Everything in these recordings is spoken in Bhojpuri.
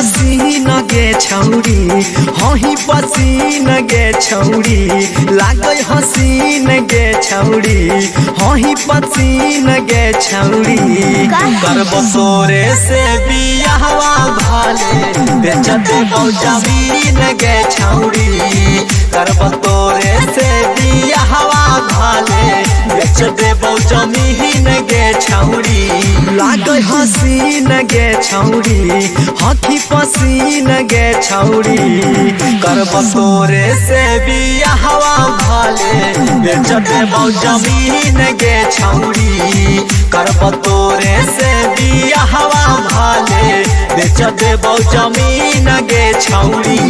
हसीन गे छौरी हही पसीन गे छौरी लागे हसीन गे छौरी हही पसीन गे छौरी करब तोरे से बियाहवा भाले बेच देबौ जमीन गे छौरी करब तोरे से बियाहवा भाले बेच देबौ जमीन गे छौरी लागे हसीन गे छौरी हकी पसीन गे छौरी करब तोरे से बियाहवा भाले बेच देबौ जमीन गे छौरी करब तोरे से बियाहवा भाले बेच देबौ जमीन गे छौरी।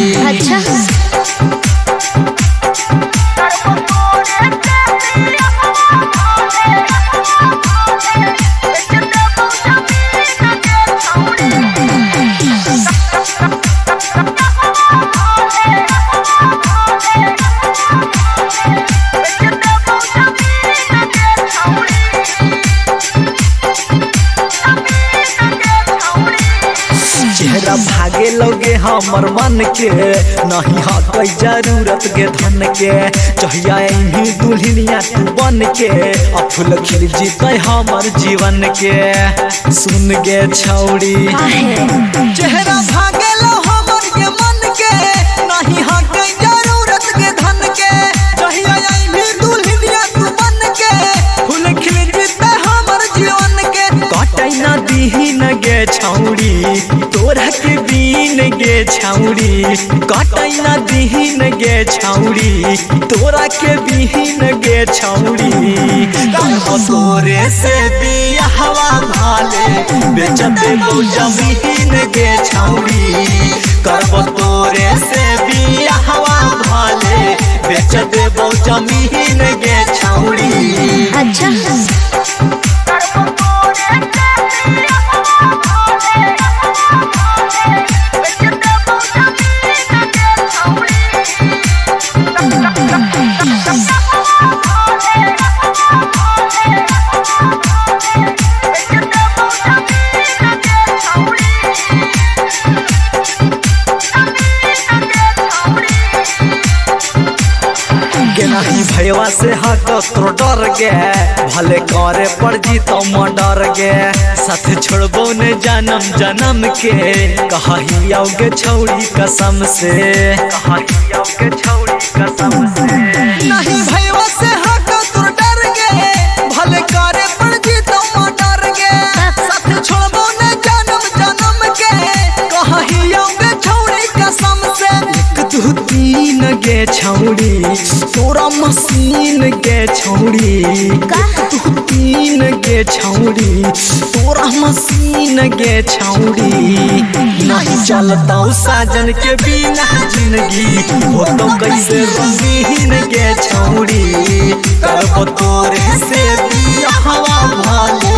चेहरा भागे लोगे हमर मन के नहीं हक जरूरत के धन के चाहिए ही दुल्हनिया तू बन के अब फूल खिल जीते हमर जीवन के सुन गे छौरी चेहरा भागे लो हमर के मन के नहीं हक जरूरत के धन के चाहिए ही दुल्हनिया तू बन के फूल खिल जीते हमर जीवन के कटै ना दीहिन गे छौरी तोरा के बीन गे छौरी कटै ना दीहिन गे छौरी तोरा के बीन गे छौरी करब तोरे से बियाहवा भाले बेच देबौ जमीन गे छौरी करब तोरे से बियाहवा भाले बेच देबौ जमीन गे छौरी। नहीं भैया से हक तो डर गे भले करे पड़ जी तो मडर गे साथ छोड़बो ने जन्म जन्म के कहियोगे छौरी कसम से कहियोगे छौरी कसम से नहीं भैया से हक तो डर गे भले करे पड़ जी तो मडर गे साथ छोड़बो ने जन्म जन्म के कहियोगे छौरी कसम से एक दू तीन गे छौरी तोरा मसीन गे छौरी तू तीन गे छौरी तोरा मसीन गे छौरी नहीं चलता साजन के बिना जिंदगी हो तो कैसे रंगीन गे छौरी करब तोरे से बियाहवा भाले